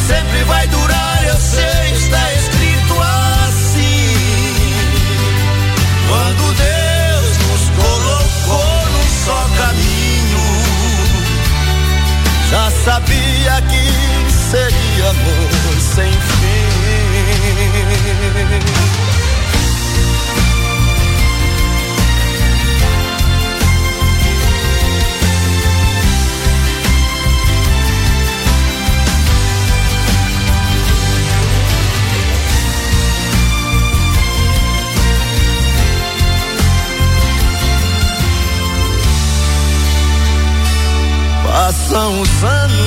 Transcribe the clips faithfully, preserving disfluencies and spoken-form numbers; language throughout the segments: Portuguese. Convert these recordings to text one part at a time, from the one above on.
sempre vai durar, eu sei, está escrito assim. Quando Deus nos colocou num só caminho, já sabia que seria amor sem fim. Passam os anos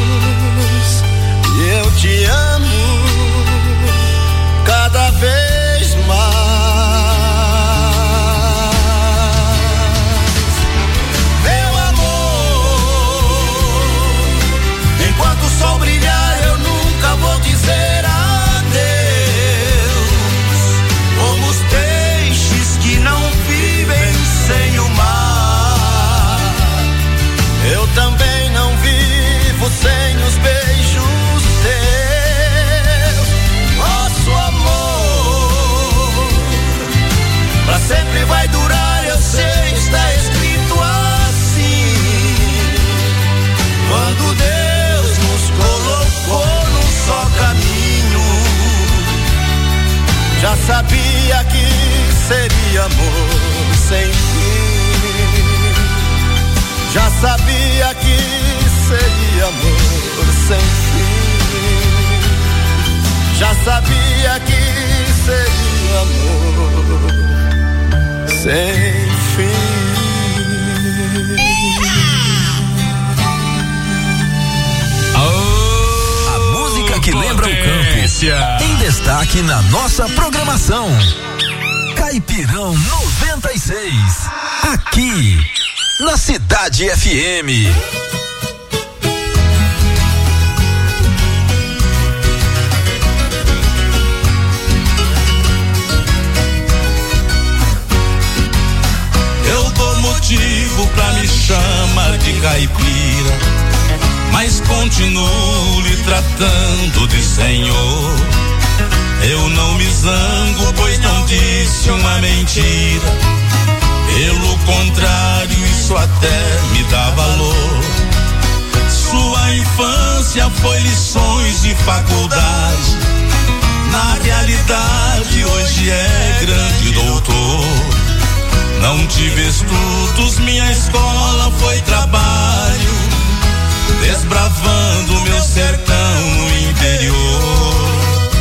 e eu te amo cada vez mais. Meu amor, enquanto o sol brilhar eu nunca vou dizer adeus. Como os peixes que não vivem sem o mar, eu também não vivo sem os beijos teus. Nosso amor pra sempre vai durar, eu sei, está escrito assim. Quando Deus nos colocou num só caminho, já sabia que seria amor sem fim. Já sabia que seria amor sem fim. Já sabia que seria amor sem fim. A música que lembra o campo tem destaque na nossa programação. Caipirão noventa e seis, aqui na Cidade F M. Eu dou motivo pra me chamar de caipira, mas continuo lhe tratando de senhor. Eu não me zango, pois não disse uma mentira. Pelo contrário, isso até me dá valor. Sua infância foi lições de faculdade. Na realidade, hoje é grande doutor. Não tive estudos, minha escola foi trabalho, desbravando meu sertão no interior.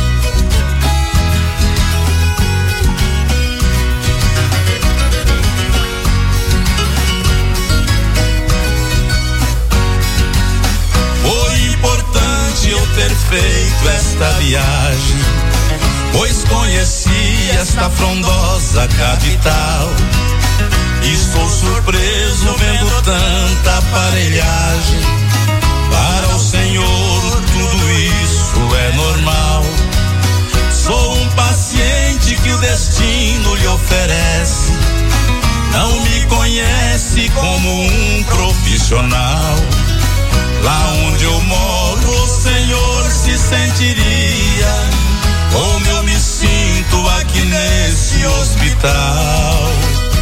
Eu ter feito esta viagem, pois conheci esta frondosa capital. Estou surpreso vendo tanta aparelhagem. Para o Senhor tudo isso é normal. Sou um paciente que o destino lhe oferece. Não me conhece como um profissional. Lá onde eu moro, o Senhor se sentiria como eu me sinto aqui nesse hospital.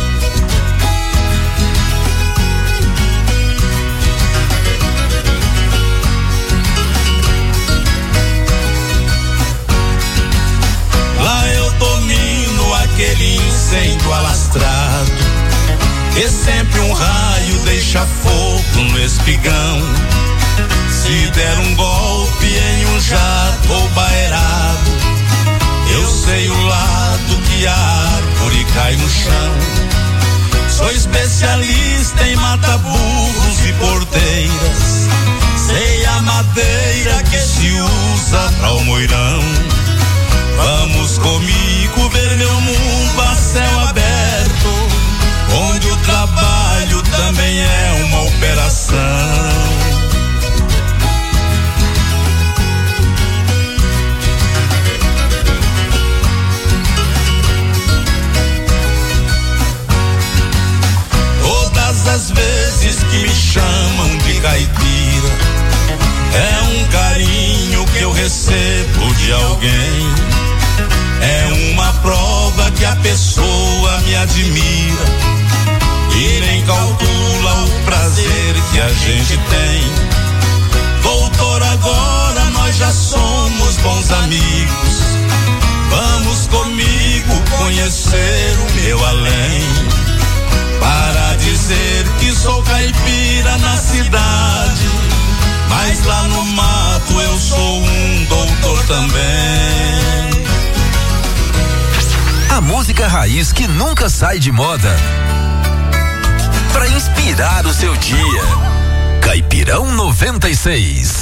Lá eu domino aquele incêndio alastrado, e sempre um raio deixa fogo no espigão. Se der um golpe em um jato ou baerado, eu sei o lado que a árvore cai no chão. Sou especialista em mata-burros e porteiras. Sei a madeira que se usa pra o moirão. Vamos comigo ver meu mundo a céu aberto, onde o trabalho também é uma operação. As vezes que me chamam de caipira, é um carinho que eu recebo de alguém. É uma prova que a pessoa me admira e nem calcula o prazer que a gente tem. Doutor, agora nós já somos bons amigos. Vamos comigo conhecer o meu além. Para dizer que sou caipira na cidade, mas lá no mato eu sou um doutor também. A música raiz que nunca sai de moda. Para inspirar o seu dia. Caipirão noventa e seis.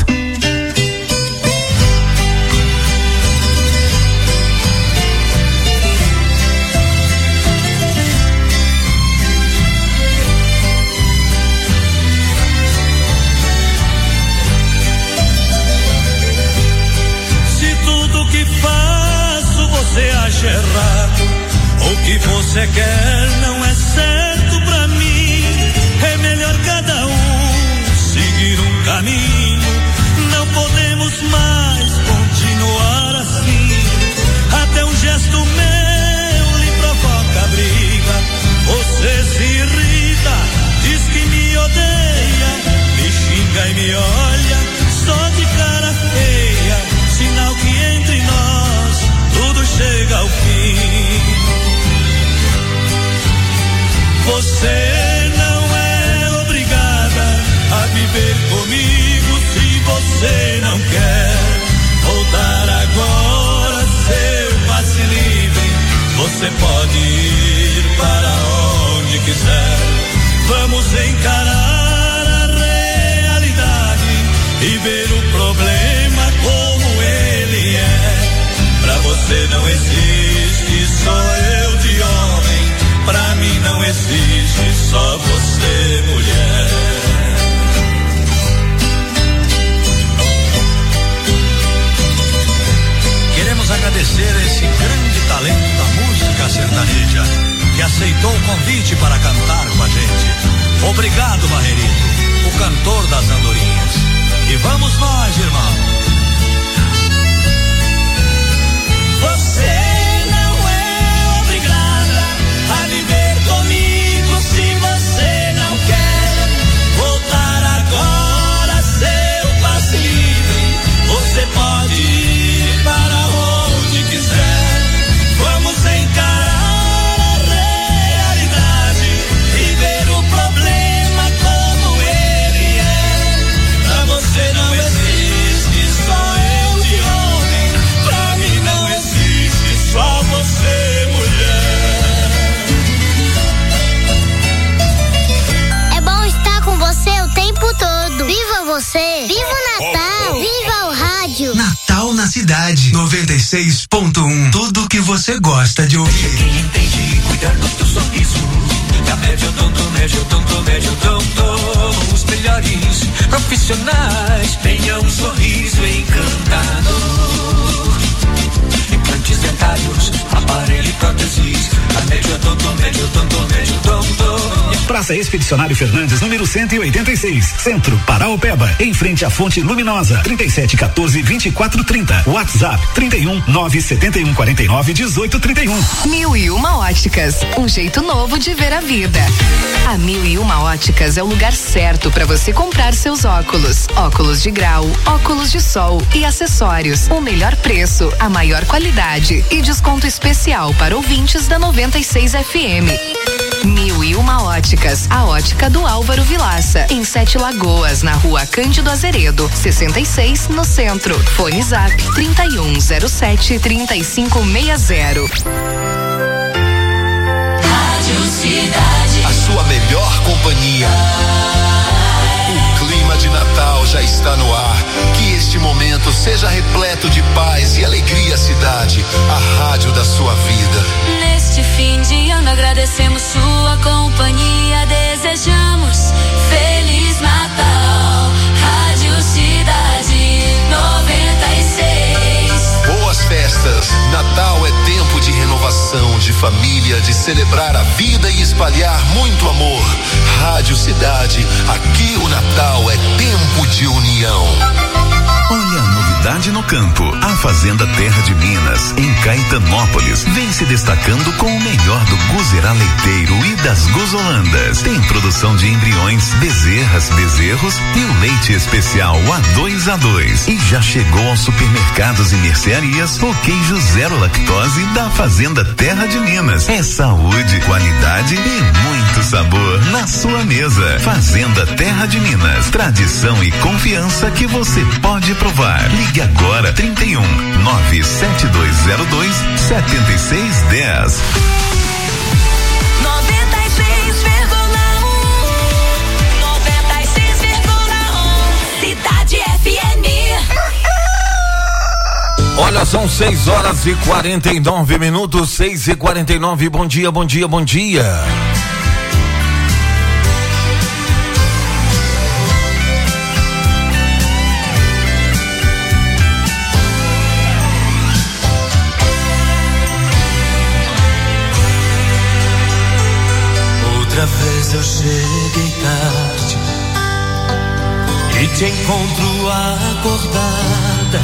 Se tudo que faço você acha errado, o que você quer não é certo pra mim, é melhor cada um seguir um caminho. Não podemos mais continuar assim. Até um gesto meu lhe provoca briga. Você se irrita, diz que me odeia, me xinga e me olha só de cara feia. Sinal que entre nós tudo chega ao fim. Você não é obrigada a viver comigo se você não quer voltar agora, seu passe livre. Você pode ir para onde quiser. Vamos encarar a realidade e ver o problema como ele é. Pra você não existe só eu de homem, pra mim não existe só você, mulher. Queremos agradecer a esse grande talento da música sertaneja que aceitou o convite para cantar com a gente. Obrigado, Barreirito, o cantor das andorinhas. E vamos nós, irmão. Você não é obrigada a viver comigo se você não quer voltar agora, seu passe livre. Você pode ir para onde quiser. Vamos encarar a realidade e ver o problema como ele é. Pra você não existe só eu de homem, pra mim não existe só você, mulher. É bom estar com você o tempo todo. Viva você! Viva o Natal! Viva o rádio! Natal na cidade. noventa e seis ponto um. Tudo que você gosta de ouvir. Quem entende cuidar do teu sorriso. Da Médio Odonto, Médio Odonto, Médio Odonto. Os melhores profissionais. Tenha um sorriso encantador. Implantes dentários, aparelho e próteses. A Médio Odonto, Médio Odonto, Médio Odonto. Praça Expedicionário Fernandes, número cento e oitenta e seis, Centro, Paraopeba, em frente à Fonte Luminosa, trinta e sete, quatorze, vinte e quatro, trinta. WhatsApp, trinta e um, nove setenta e um, quarenta e nove, dezoito, trinta e um. Mil e uma óticas, um jeito novo de ver a vida. A Mil e uma óticas é o lugar certo para você comprar seus óculos. Óculos de grau, óculos de sol e acessórios. O melhor preço, a maior qualidade e desconto especial para ouvintes da noventa e seis F M. Mil e uma óticas, a ótica do Álvaro Vilaça, em Sete Lagoas, na rua Cândido Azeredo, sessenta e seis, no centro. Fone Zap trinta e um, zero sete, trinta e cinco, sessenta. Rádio Cidade. A sua melhor companhia. O clima de Natal já está no ar. Que este momento seja repleto de paz e alegria, cidade. A rádio da sua vida. Neste fim de ano agradecemos sua companhia. Desejamos Feliz Natal. Rádio Cidade noventa e seis. Boas festas. Natal é tempo de renovação, de família, de celebrar a vida e espalhar muito amor. Rádio Cidade, aqui o Natal é tempo de união. Olha a novidade qualidade no campo. A Fazenda Terra de Minas, em Caetanópolis, vem se destacando com o melhor do guzerá leiteiro e das guzolandas. Tem produção de embriões, bezerras, bezerros e o leite especial A dois A dois. E já chegou aos supermercados e mercearias o queijo zero lactose da Fazenda Terra de Minas. É saúde, qualidade e muito sabor na sua mesa. Fazenda Terra de Minas, tradição e confiança que você pode provar. Ligue agora trinta e um, nove sete dois zero dois, sete seis um zero. noventa e seis vírgula um, noventa e seis vírgula um, Cidade F M. Olha, são seis horas e quarenta e nove minutos, seis e quarenta e nove. Bom dia, bom dia, bom dia. Outra vez eu cheguei tarde e te encontro acordada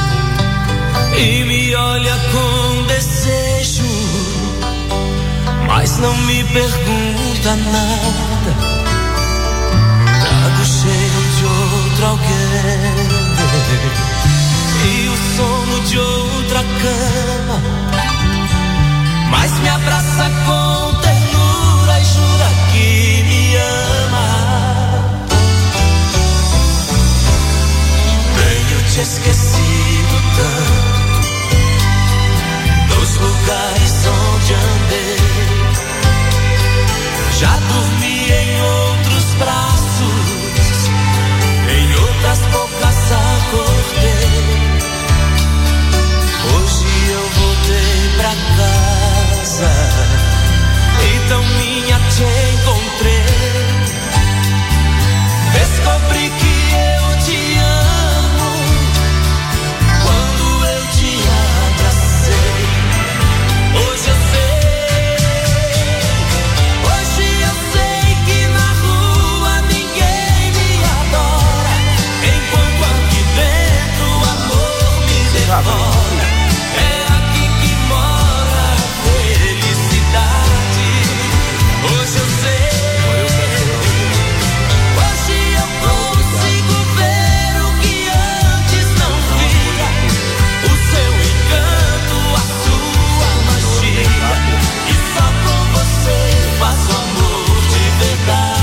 e me olha com desejo, mas não me pergunta nada. Trago o cheiro de outro alguém e o sono de outra cama, mas me abraça com ternura e jura que me ama. Tenho te esquecido tanto dos lugares onde andei, já dormi em outros braços, em outras bocas acordei. Hoje eu voltei pra casa, então minha te encontrei. Descobri que eu te amo quando eu te abracei. Hoje eu sei, hoje eu sei que na rua ninguém me adora, enquanto aqui dentro o amor me devora. É aqui que mora a felicidade. Hoje eu sei, hoje eu consigo ver o que antes não via, o seu encanto, a sua magia, e só com você faço amor de verdade.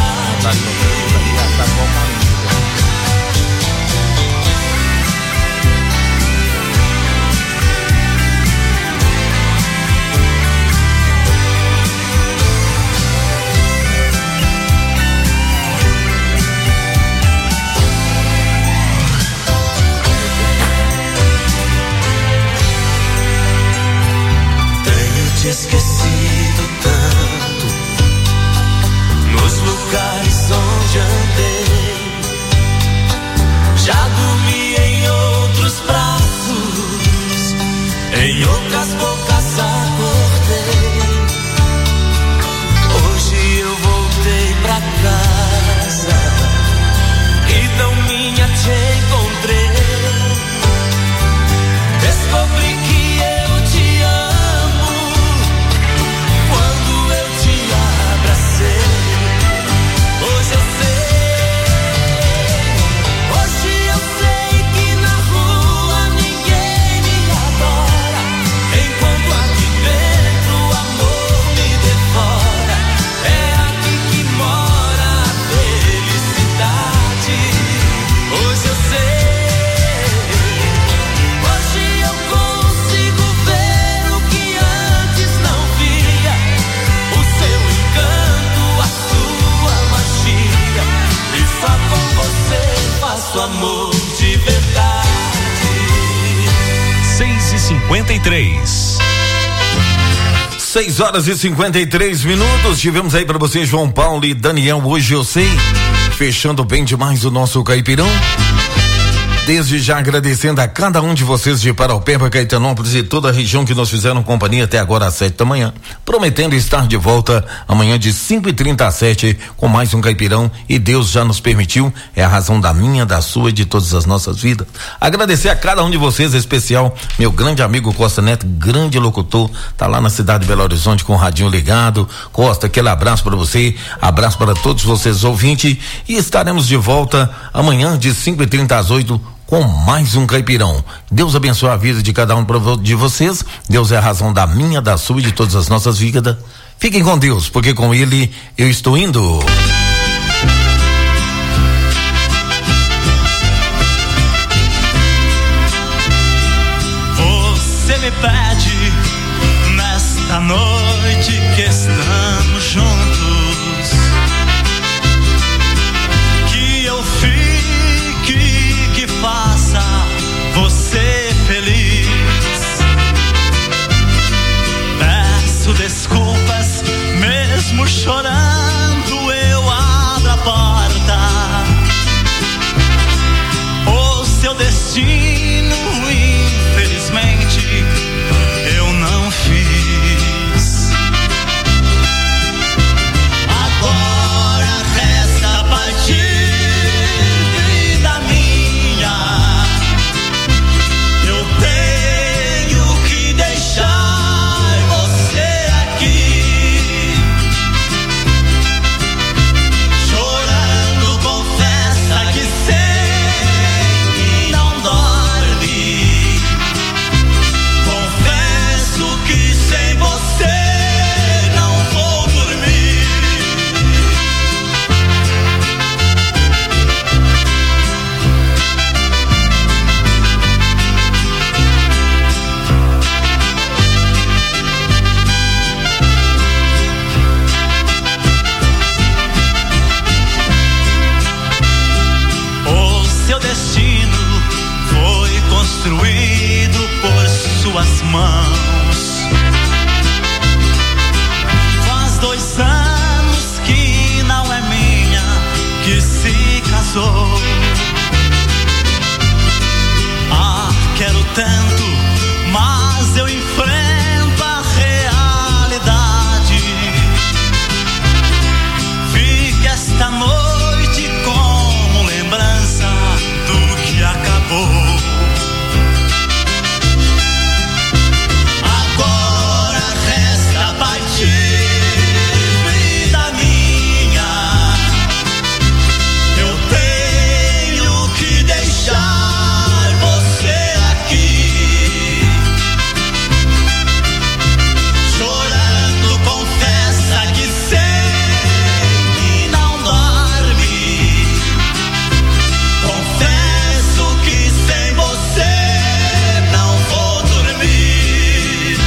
Tenho te esquecido tanto nos lugares onde andei, já dormi em outros braços, em outras bocas acordei. Hoje eu voltei pra casa, então minha te encontrei. Descobri que eu te amo quando eu te abracei. Hoje eu sei, hoje eu sei que na rua ninguém me adora, enquanto aqui dentro o amor me devora. É aqui que mora a felicidade. Hoje eu sei, hoje eu consigo ver o que antes não via, o seu encanto, a sua magia, e só com você faço amor de verdade. seis e cinquenta e três. seis horas e cinquenta e três minutos. Tivemos aí pra você João Paulo e Daniel, Hoje Eu Sei, fechando bem demais o nosso Caipirão. Desde já agradecendo a cada um de vocês de Paraupeba, Caetanópolis e toda a região que nos fizeram companhia até agora às sete da manhã, prometendo estar de volta amanhã de cinco e trinta às sete com mais um Caipirão, e Deus já nos permitiu, é a razão da minha, da sua e de todas as nossas vidas. Agradecer a cada um de vocês, em especial meu grande amigo Costa Neto, grande locutor, tá lá na cidade de Belo Horizonte com o radinho ligado. Costa, aquele abraço para você, abraço para todos vocês ouvintes, e estaremos de volta amanhã de cinco e trinta às oito com mais um Caipirão. Deus abençoe a vida de cada um de vocês. Deus é a razão da minha, da sua e de todas as nossas vidas. Fiquem com Deus, porque com Ele eu estou indo. Você me pede nesta noite que estamos juntos, que eu fique, que faça você feliz. Peço desculpas, mesmo chorando eu abro a porta. O seu destino, infelizmente, eu não fiz. Agora resta partir, vida minha. Eu tenho que deixar você aqui, chorando, confessa que sei que não dorme. Confesso que sem você não vou dormir. O seu destino foi construído por suas mãos. Faz dois anos que não é minha, que se casou. Ah, quero tanto, mas eu enfrento a realidade. Fica esta noite como lembrança do que acabou. Agora resta partir, vida minha. Eu tenho que deixar você aqui, chorando, confessa que sei que não dorme. Confesso que sem você não vou dormir.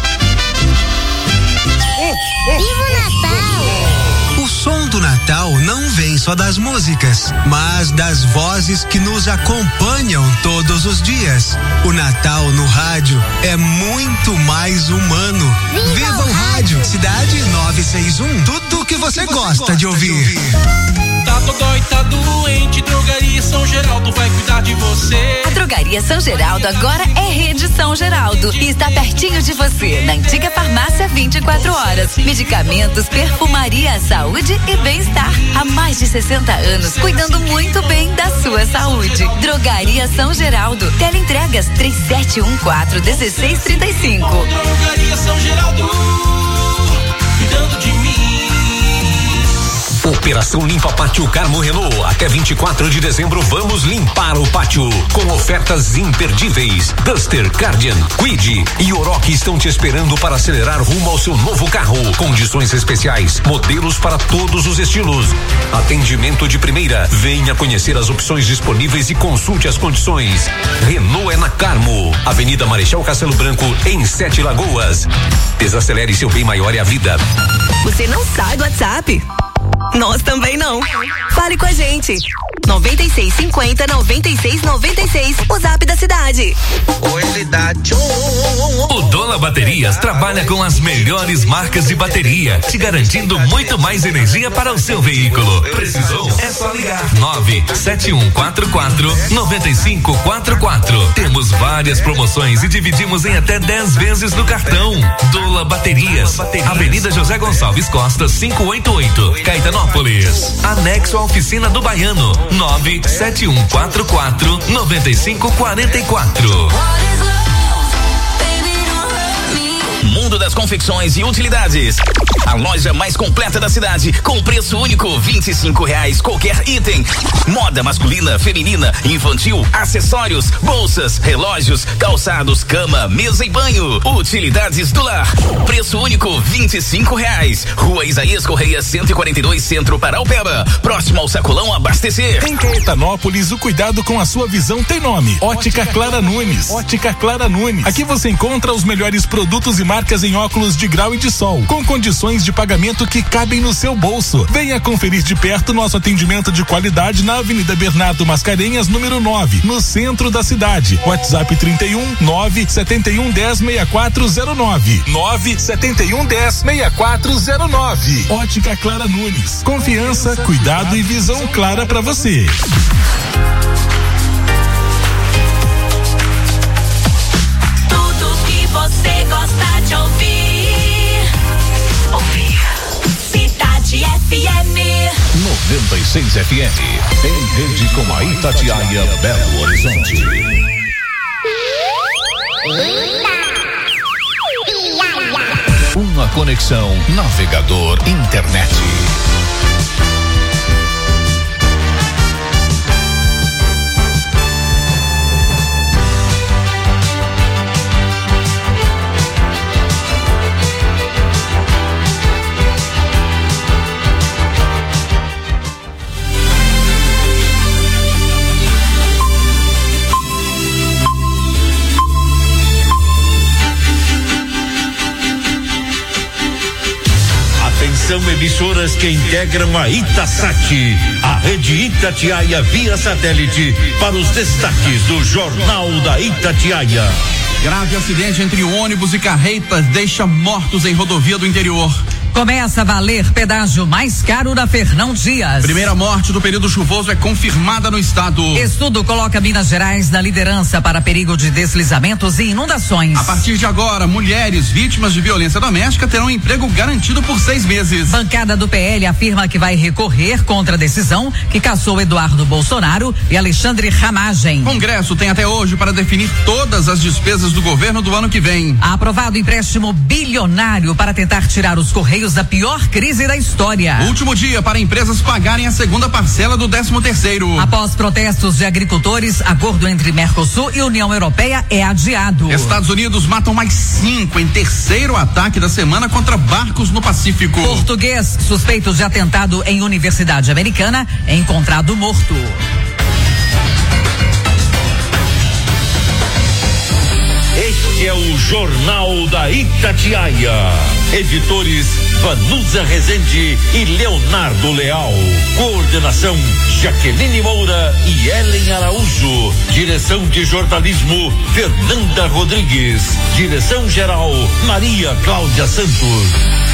Viva o Natal! O som do Natal não vem só das músicas, mas das vozes que nos acompanham todos os dias. O Natal no rádio é muito mais humano. Viva Viva o o rádio! Cidade nove seis um. Tudo que você, que você gosta, gosta de ouvir. de Tá dodói, tá doente, Drogaria São Geraldo vai cuidar de você. A Drogaria São Geraldo agora é Rede São Geraldo e está pertinho de você, na antiga farmácia vinte e quatro horas. Medicamentos, perfumaria, saúde e bem-estar. Há mais de sessenta anos, cuidando muito bem da sua saúde. Drogaria São Geraldo. Teleentregas três sete um quatro, um seis três cinco. Drogaria São Geraldo, cuidando de mim. Operação Limpa Pátio Carmo Renault. Até vinte e quatro de dezembro vamos limpar o pátio com ofertas imperdíveis. Duster, Guardian, Quid e Oroch estão te esperando para acelerar rumo ao seu novo carro. Condições especiais, modelos para todos os estilos. Atendimento de primeira. Venha conhecer as opções disponíveis e consulte as condições. Renault é na Carmo, Avenida Marechal Castelo Branco, em Sete Lagoas. Desacelere seu bem maior e a vida. Você não sai do WhatsApp? Nós também não. Fale com a gente. noventa e seis cinquenta, noventa e seis noventa e seis. O Zap da cidade. Ou ele qualidade. O Dola Baterias trabalha com as melhores marcas de bateria, te garantindo muito mais energia para o seu veículo. Precisou? É só ligar. nove sete um quatro quatro nove cinco quatro quatro. Temos várias promoções e dividimos em até dez vezes no cartão. Dola Baterias, Avenida José Gonçalves Costa, quinhentos e oitenta e oito, Caetanópolis. Anexo à oficina do Baiano, nove sete um quatro quatro nove cinco quatro quatro. Mundo das Confecções e Utilidades. A loja mais completa da cidade, com preço único, vinte e cinco reais qualquer item. Moda masculina, feminina, infantil, acessórios, bolsas, relógios, calçados, cama, mesa e banho. Utilidades do lar. Preço único, vinte e cinco reais. Rua Isaías Correia, cento e quarenta e dois, Centro, Paraupeba. Próximo ao Sacolão Abastecer. Em Caetanópolis, o cuidado com a sua visão tem nome. Ótica Clara Nunes. Ótica Clara Nunes. Aqui você encontra os melhores produtos e marcas em óculos de grau e de sol, com condições de pagamento que cabem no seu bolso. Venha conferir de perto nosso atendimento de qualidade na Avenida Bernardo Mascarenhas, número nove, no centro da cidade. WhatsApp trinta e um, nove sete um, dez, sessenta e quatro zero nove. nove sete um, dez, sessenta e quatro zero nove. Ótica Clara Nunes. Confiança, cuidado e visão clara pra você. Você gosta de ouvir? Ouvir. Cidade F M. noventa e seis F M. Em rede com a Itatiaia Belo Horizonte. Uma conexão navegador internet. São emissoras que integram a Itasat, a rede Itatiaia via satélite, para os destaques do Jornal da Itatiaia. Grave acidente entre ônibus e carretas deixa mortos em rodovia do interior. Começa a valer pedágio mais caro da Fernão Dias. Primeira morte do período chuvoso é confirmada no estado. Estudo coloca Minas Gerais na liderança para perigo de deslizamentos e inundações. A partir de agora, mulheres vítimas de violência doméstica terão emprego garantido por seis meses. Bancada do P L afirma que vai recorrer contra a decisão que cassou Eduardo Bolsonaro e Alexandre Ramagem. Congresso tem até hoje para definir todas as despesas do governo do ano que vem. Aprovado empréstimo bilionário para tentar tirar os Correios da pior crise da história. Último dia para empresas pagarem a segunda parcela do décimo terceiro. Após protestos de agricultores, acordo entre Mercosul e União Europeia é adiado. Estados Unidos matam mais cinco em terceiro ataque da semana contra barcos no Pacífico. Português suspeito de atentado em Universidade Americana é encontrado morto. Este é o Jornal da Itatiaia. Editores Vanusa Rezende e Leonardo Leal. Coordenação Jaqueline Moura e Ellen Araújo. Direção de jornalismo Fernanda Rodrigues. Direção geral Maria Cláudia Santos.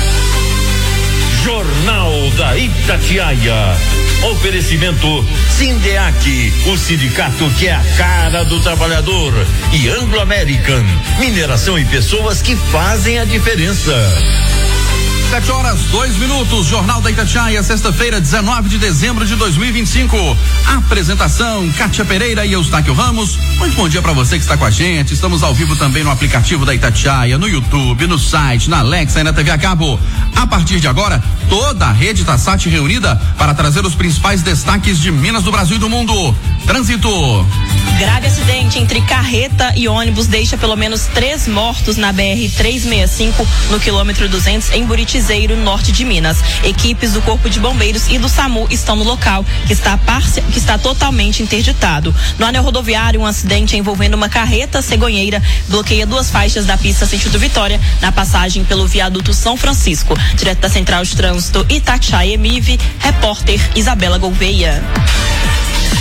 Jornal da Itatiaia. Oferecimento Sindeac, o sindicato que é a cara do trabalhador, e Anglo American, mineração e pessoas que fazem a diferença. Sete horas, dois minutos, Jornal da Itatiaia, sexta-feira, dezenove de dezembro de dois mil e vinte e cinco. Apresentação, Kátia Pereira e Eustáquio Ramos. Muito bom dia para você que está com a gente. Estamos ao vivo também no aplicativo da Itatiaia, no YouTube, no site, na Alexa e na T V a cabo. A partir de agora, toda a rede Itasat reunida para trazer os principais destaques de Minas, do Brasil e do mundo. Trânsito. Grave acidente entre carreta e ônibus deixa pelo menos três mortos na B R trezentos e sessenta e cinco, no quilômetro duzentos, em Buritizeiro, norte de Minas. Equipes do Corpo de Bombeiros e do SAMU estão no local, que está, parce... que está totalmente interditado. No anel rodoviário, um acidente envolvendo uma carreta cegonheira bloqueia duas faixas da pista sentido Vitória, na passagem pelo viaduto São Francisco. Direto da Central de Trânsito Itatiaia Emive, repórter Isabela Gouveia.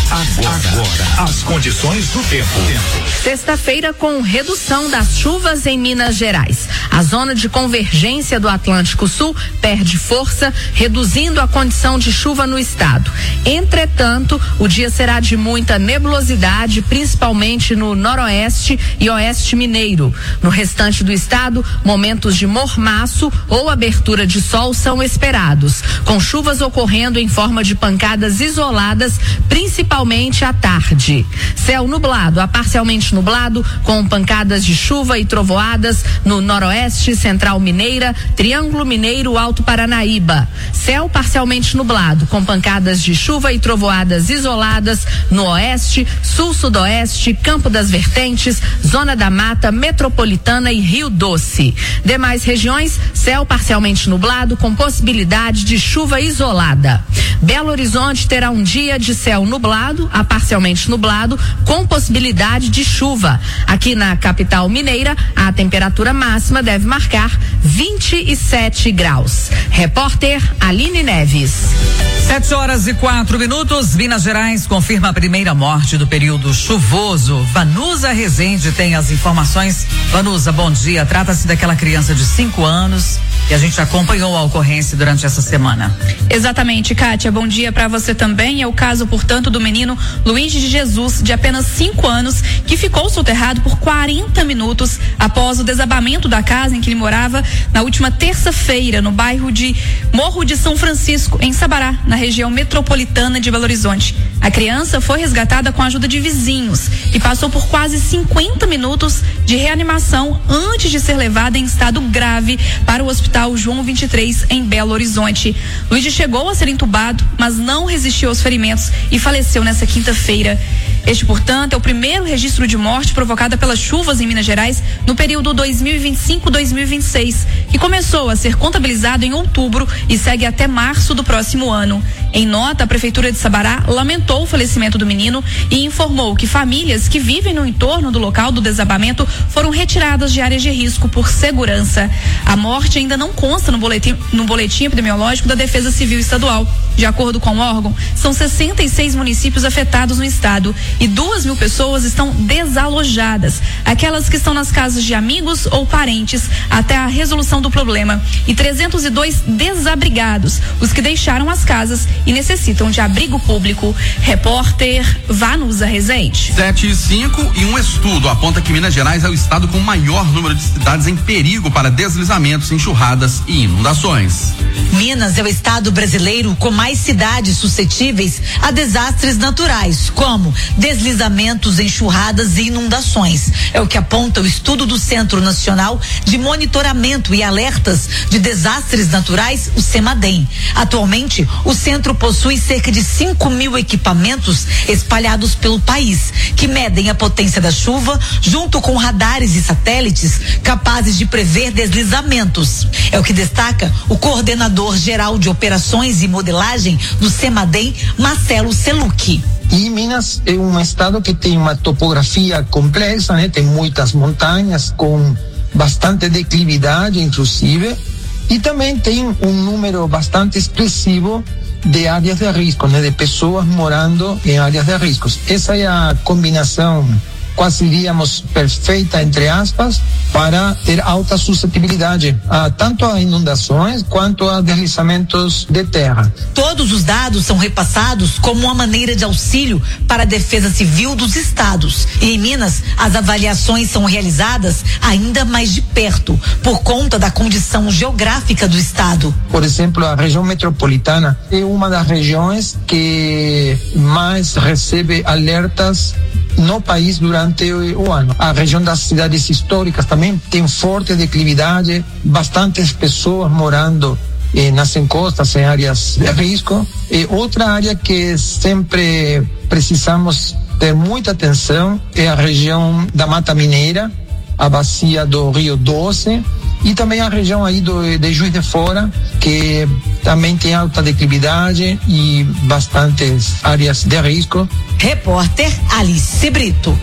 Agora, agora, as condições do tempo. Sexta-feira com redução das chuvas em Minas Gerais. A zona de convergência do Atlântico Sul perde força, reduzindo a condição de chuva no estado. Entretanto, o dia será de muita nebulosidade, principalmente no noroeste e oeste mineiro. No restante do estado, momentos de mormaço ou abertura de sol são esperados, com chuvas ocorrendo em forma de pancadas isoladas, principalmente à tarde. Céu nublado a parcialmente nublado, com pancadas de chuva e trovoadas no noroeste, central mineira, Triângulo Mineiro, Alto Paranaíba. Céu parcialmente nublado, com pancadas de chuva e trovoadas isoladas no oeste, sul-sudoeste, Campo das Vertentes, Zona da Mata, Metropolitana e Rio Doce. Demais regiões, céu parcialmente nublado, com possibilidade de chuva isolada. Belo Horizonte terá um dia de céu nublado a parcialmente nublado, com possibilidade de chuva. Aqui na capital mineira, a temperatura máxima deve marcar vinte e sete graus. Repórter Aline Neves. Sete horas e quatro minutos. Minas Gerais confirma a primeira morte do período chuvoso. Vanusa Rezende tem as informações. Vanusa, bom dia. Trata-se daquela criança de cinco anos que a gente acompanhou a ocorrência durante essa semana. Exatamente, Kátia. Bom dia para você também. É o caso, portanto, do menino Luiz de Jesus, de apenas cinco anos, que ficou soterrado por quarenta minutos após o desabamento da casa em que ele morava na última terça-feira, no bairro de Morro de São Francisco, em Sabará, na região metropolitana de Belo Horizonte. A criança foi resgatada com a ajuda de vizinhos e passou por quase cinquenta minutos de reanimação antes de ser levada em estado grave para o Hospital João vinte e três, em Belo Horizonte. Luiz chegou a ser entubado, mas não resistiu aos ferimentos e faleceu nesta quinta-feira. Este, portanto, é o primeiro registro de morte provocada pelas chuvas em Minas Gerais no período dois mil e vinte e cinco a dois mil e vinte e seis, que começou a ser contabilizado em outubro e segue até março do próximo ano. Em nota, a Prefeitura de Sabará lamentou o falecimento do menino e informou que famílias que vivem no entorno do local do desabamento foram retiradas de áreas de risco por segurança. A morte ainda não consta no boletim, no boletim epidemiológico da Defesa Civil Estadual. De acordo com o órgão, são sessenta e seis municípios afetados no estado e duas mil pessoas estão desalojadas, aquelas que estão nas casas de amigos ou parentes até a resolução do problema, e trezentos e dois desabrigados, os que deixaram as casas e necessitam de abrigo público. Repórter Vanusa Rezende. Sete e cinco, e um estudo aponta que Minas Gerais é o estado com maior número de cidades em perigo para deslizamentos, enxurradas e inundações. Minas é o estado brasileiro com mais cidades suscetíveis a desastres naturais, como deslizamentos, enxurradas e inundações. É o que aponta o estudo do Centro Nacional de Monitoramento e Alertas de Desastres Naturais, o CEMADEM. Atualmente, o centro possui cerca de cinco mil equipamentos espalhados pelo país, que medem a potência da chuva, junto com radares e satélites capazes de prever deslizamentos. É o que destaca o coordenador geral de operações e modelagem do CEMADEM, Marcelo Selucchi. E Minas é um estado que tem uma topografia complexa, né? Tem muitas montanhas com bastante declividade, inclusive, e também tem um número bastante expressivo de áreas de risco, né? De pessoas morando em áreas de riscos. Essa é a combinação, quase diríamos, perfeita, entre aspas, para ter alta suscetibilidade a tanto a inundações quanto a deslizamentos de terra. Todos os dados são repassados como uma maneira de auxílio para a Defesa Civil dos estados. E em Minas, as avaliações são realizadas ainda mais de perto, por conta da condição geográfica do estado. Por exemplo, a região metropolitana é uma das regiões que mais recebe alertas no país durante o ano. A região das cidades históricas também tem forte declividade, bastantes pessoas morando eh, nas encostas, em áreas de risco. E outra área que sempre precisamos ter muita atenção é a região da Mata Mineira, a bacia do Rio Doce, e também a região aí do, de Juiz de Fora, que também tem alta declividade e bastantes áreas de risco. Repórter Alice Brito.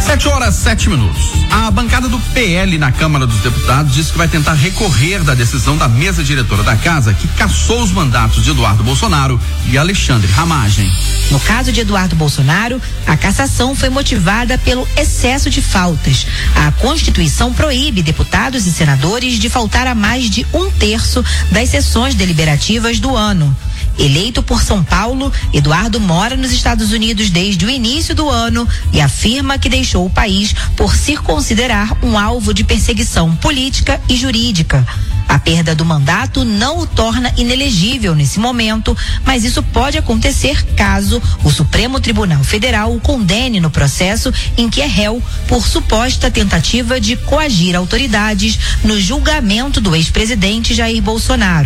Sete horas, sete minutos. A bancada do P L na Câmara dos Deputados disse que vai tentar recorrer da decisão da mesa diretora da casa que cassou os mandatos de Eduardo Bolsonaro e Alexandre Ramagem. No caso de Eduardo Bolsonaro, a cassação foi motivada pelo excesso de faltas. A Constituição proíbe deputados e senadores de faltar a mais de um terço das sessões deliberativas do ano. Eleito por São Paulo, Eduardo mora nos Estados Unidos desde o início do ano e afirma que deixou o país por se considerar um alvo de perseguição política e jurídica. A perda do mandato não o torna inelegível nesse momento, mas isso pode acontecer caso o Supremo Tribunal Federal o condene no processo em que é réu por suposta tentativa de coagir autoridades no julgamento do ex-presidente Jair Bolsonaro.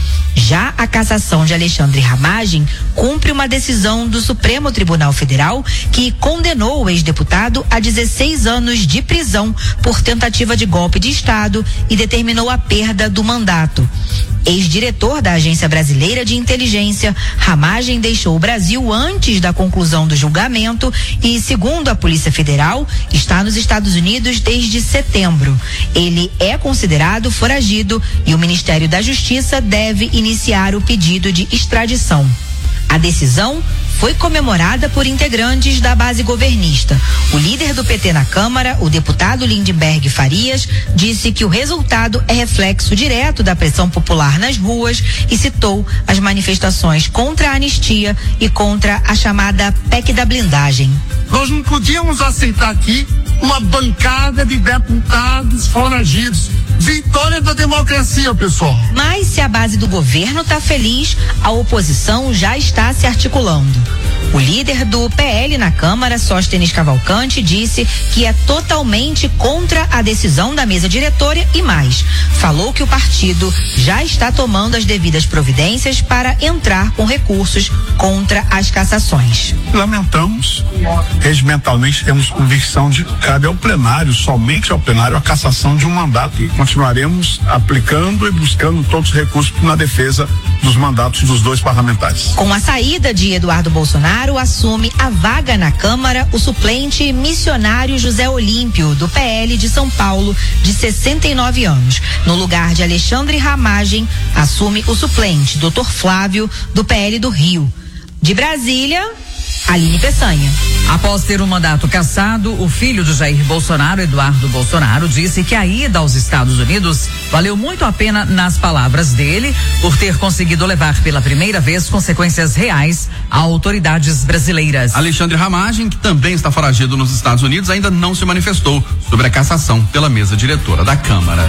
Já a cassação de Alexandre Ramagem cumpre uma decisão do Supremo Tribunal Federal que condenou o ex-deputado a dezesseis anos de prisão por tentativa de golpe de Estado e determinou a perda do mandato. Ex-diretor da Agência Brasileira de Inteligência, Ramagem deixou o Brasil antes da conclusão do julgamento e, segundo a Polícia Federal, está nos Estados Unidos desde setembro. Ele é considerado foragido e o Ministério da Justiça deve iniciar o pedido de extradição. A decisão foi comemorada por integrantes da base governista. O líder do P T na Câmara, o deputado Lindenberg Farias, disse que o resultado é reflexo direto da pressão popular nas ruas e citou as manifestações contra a anistia e contra a chamada P E C da blindagem. Nós não podíamos aceitar aqui uma bancada de deputados foragidos. Vitória da democracia, pessoal. Mas se a base do governo está feliz, a oposição já está se articulando. O líder do P L na Câmara, Sóstenes Cavalcante, disse que é totalmente contra a decisão da mesa diretora e mais. Falou que o partido já está tomando as devidas providências para entrar com recursos contra as cassações. Lamentamos, regimentalmente temos convicção de que cabe ao plenário, somente ao plenário, a cassação de um mandato. E continuaremos aplicando e buscando todos os recursos na defesa dos mandatos dos dois parlamentares. Com a saída de Eduardo Bolsonaro, assume a vaga na Câmara o suplente missionário José Olímpio, do P L de São Paulo, de sessenta e nove anos. No lugar de Alexandre Ramagem, assume o suplente, doutor Flávio, do P L do Rio. De Brasília, Aline Peçanha. Após ter um mandato cassado, o filho de Jair Bolsonaro, Eduardo Bolsonaro, disse que a ida aos Estados Unidos valeu muito a pena, nas palavras dele, por ter conseguido levar pela primeira vez consequências reais a autoridades brasileiras. Alexandre Ramagem, que também está foragido nos Estados Unidos, ainda não se manifestou sobre a cassação pela mesa diretora da Câmara.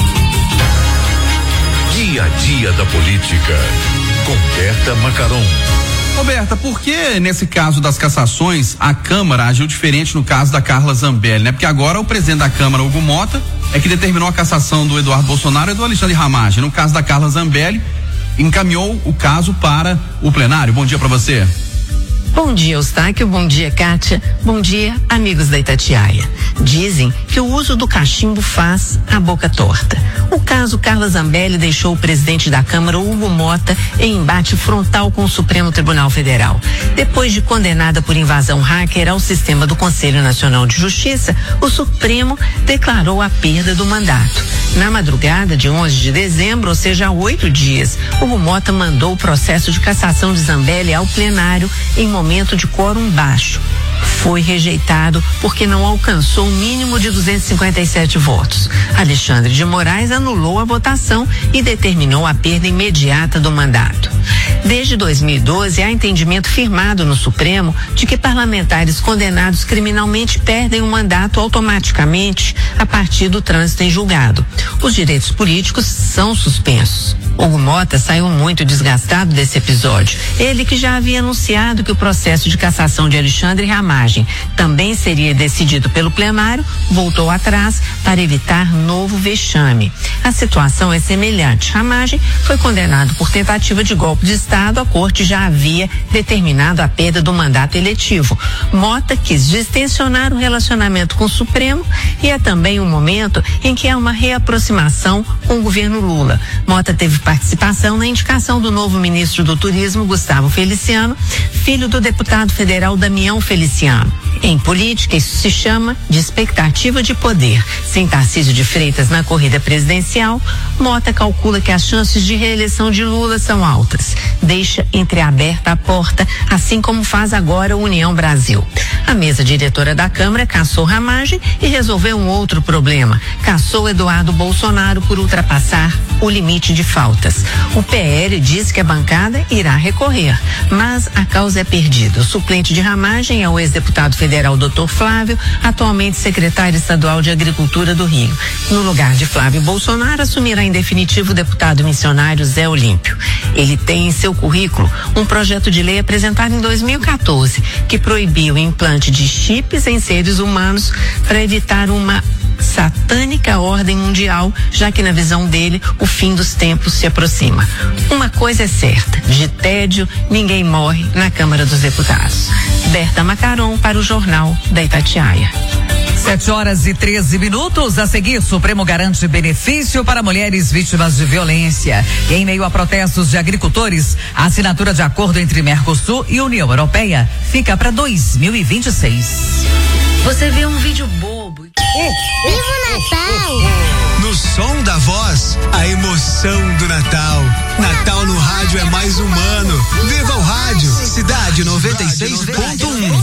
Dia a dia da política, com Berta Macaron. Roberta, por que nesse caso das cassações a Câmara agiu diferente no caso da Carla Zambelli, né? Porque agora o presidente da Câmara, Hugo Mota, é que determinou a cassação do Eduardo Bolsonaro e do Alexandre Ramagem. No caso da Carla Zambelli, encaminhou o caso para o plenário. Bom dia para você. Bom dia, Eustáquio. Bom dia, Kátia. Bom dia, amigos da Itatiaia. Dizem que o uso do cachimbo faz a boca torta. O caso Carla Zambelli deixou o presidente da Câmara, Hugo Mota, em embate frontal com o Supremo Tribunal Federal. Depois de condenada por invasão hacker ao sistema do Conselho Nacional de Justiça, o Supremo declarou a perda do mandato. Na madrugada de onze de dezembro, ou seja, há oito dias, Hugo Mota mandou o processo de cassação de Zambelli ao plenário em momento de quórum baixo. Foi rejeitado porque não alcançou o mínimo de duzentos e cinquenta e sete votos. Alexandre de Moraes anulou a votação e determinou a perda imediata do mandato. Desde dois mil e doze, há entendimento firmado no Supremo de que parlamentares condenados criminalmente perdem o mandato automaticamente a partir do trânsito em julgado. Os direitos políticos são suspensos. Hugo Mota saiu muito desgastado desse episódio. Ele que já havia anunciado que o processo de cassação de Alexandre Ramagem também seria decidido pelo plenário, voltou atrás para evitar novo vexame. A situação é semelhante. Ramagem foi condenado por tentativa de golpe de Estado. A corte já havia determinado a perda do mandato eletivo. Mota quis distensionar o relacionamento com o Supremo e é também um momento em que há uma reaproximação com o governo Lula. Mota teve participação na indicação do novo ministro do Turismo, Gustavo Feliciano, filho do deputado federal Damião Feliciano. Em política, isso se chama de expectativa de poder. Sem Tarcísio de Freitas na corrida presidencial, Mota calcula que as chances de reeleição de Lula são altas. Deixa entreaberta a porta, assim como faz agora a União Brasil. A mesa diretora da Câmara cassou Ramagem e resolveu um outro problema. Cassou Eduardo Bolsonaro por ultrapassar o limite de faltas. O P L diz que a bancada irá recorrer, mas a causa é perdida. O suplente de Ramagem é o ex-deputado federal doutor Flávio, atualmente secretário estadual de Agricultura do Rio. No lugar de Flávio Bolsonaro, assumirá em definitivo o deputado missionário Zé Olímpio. Ele tem em seu currículo um projeto de lei apresentado em dois mil e quatorze que proibiu o implante de chips em seres humanos para evitar uma satânica ordem mundial, já que na visão dele o fim dos tempos se aproxima. Uma coisa é certa, de tédio ninguém morre na Câmara dos Deputados. Berta Macaron para o Jornal da Itatiaia. Sete horas e treze minutos. A seguir, Supremo garante benefício para mulheres vítimas de violência. E em meio a protestos de agricultores, a assinatura de acordo entre Mercosul e União Europeia fica para dois mil e vinte e seis. Você vê um vídeo bobo. Viva o Natal! No som da voz, a emoção do Natal. Natal no rádio é mais humano. Viva o rádio! Cidade noventa e seis ponto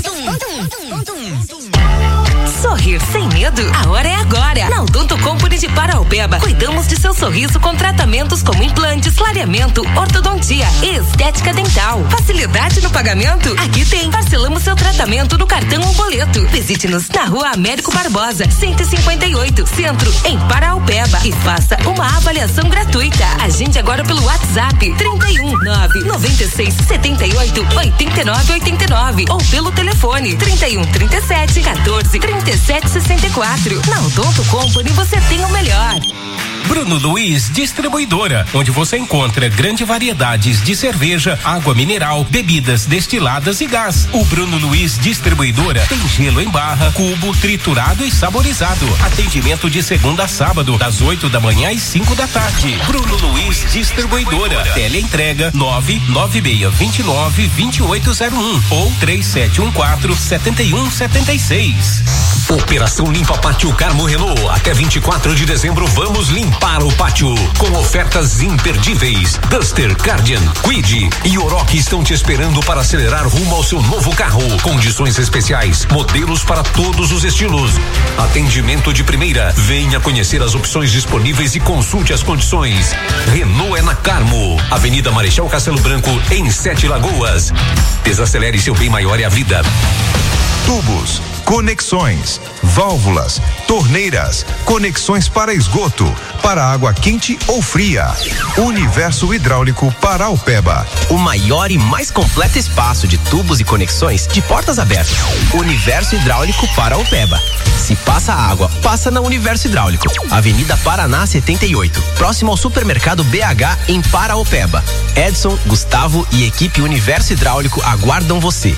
um. Sorrir sem medo? A hora é agora. Na Odonto Company de Paraupeba, cuidamos de seu sorriso com tratamentos como implantes, clareamento, ortodontia e estética dental. Facilidade no pagamento? Aqui tem. Parcelamos seu tratamento no cartão ou boleto. Visite-nos na Rua Américo Barbosa, cento e cinquenta e oito, Centro, em Paraupeba, e faça uma avaliação gratuita. Agende agora pelo WhatsApp trinta e um, nove, noventa e seis, setenta e oito, oitenta e nove, oitenta e nove ou pelo telefone trinta e um, trinta e sete, quatorze, trinta e sete, sessenta e quatro. Na Odonto Company você tem o melhor. Bruno Luiz Distribuidora, onde você encontra grande variedades de cerveja, água mineral, bebidas destiladas e gás. O Bruno Luiz Distribuidora tem gelo em barra, cubo, triturado e saborizado. Atendimento de segunda a sábado, das oito da manhã às cinco da tarde. Bruno Luiz Distribuidora. Teleentrega nove nove seis dois nove, dois oito zero um ou três sete um quatro, sete um sete seis. Operação Limpa Pátio Carmo Renault. Até vinte e quatro de dezembro vamos limpar o pátio com ofertas imperdíveis. Duster, Guardian, Quid e Oroch estão te esperando para acelerar rumo ao seu novo carro. Condições especiais, modelos para todos os estilos. Atendimento de primeira. Venha conhecer as opções disponíveis e consulte as condições. Renault é na Carmo, Avenida Marechal Castelo Branco, em Sete Lagoas. Desacelere, seu bem maior é a vida. Tubos, conexões, válvulas, torneiras, conexões para esgoto, para água quente ou fria. Universo Hidráulico Paraupeba. O maior e mais completo espaço de tubos e conexões de portas abertas. Universo Hidráulico Paraupeba. Se passa água, passa na Universo Hidráulico. Avenida Paraná setenta e oito, próximo ao supermercado B H em Paraupeba. Edson, Gustavo e equipe Universo Hidráulico aguardam você.